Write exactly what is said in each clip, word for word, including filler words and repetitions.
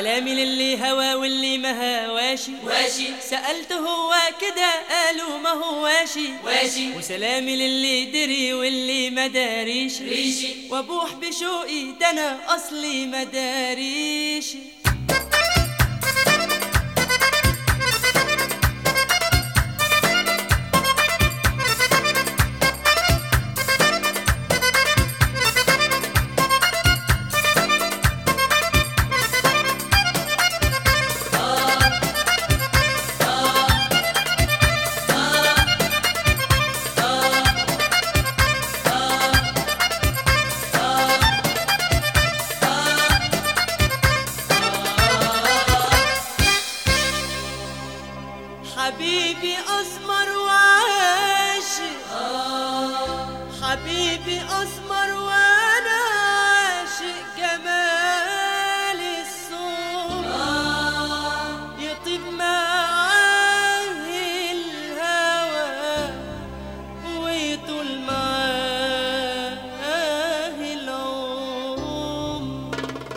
سلامي للي هوى واللي ما هواشي واشي، سألته هو كده قالوا ما هواشي واشي، وسلامي للي دري واللي ما داريش ريشي، وابوح بشوقي ده انا اصلي ما داريش. حبيبي أسمر وعاشق، حبيبي أسمر وأنا عاشق جمال الصوت، يطيب معاه الهوى ويطول معاه العمر.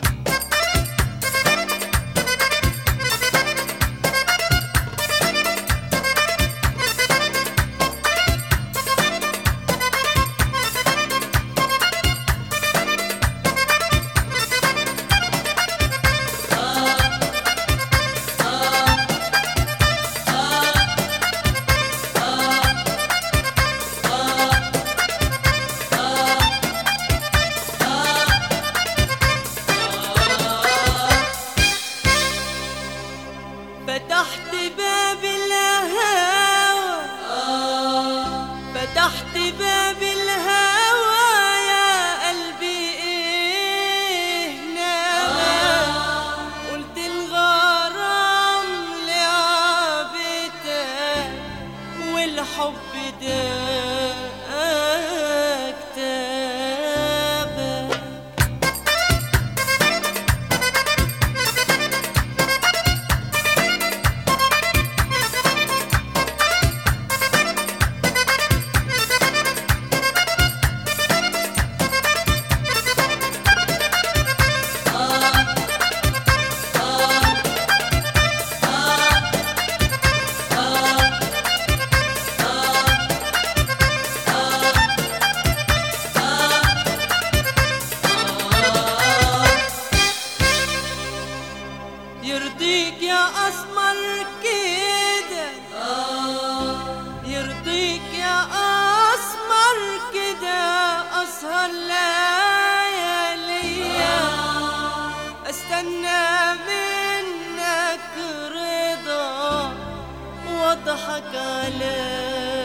فتحت باب الهوى، فتحت باب الهوى يا قلبي ايه نوى، قلت الغرام لعبتك والحب ده اكتبك. يرضيك يا أسمر كده، يرضيك يا أسمر كده أسهر لياليا أستنى منك رضا واضحك عليك.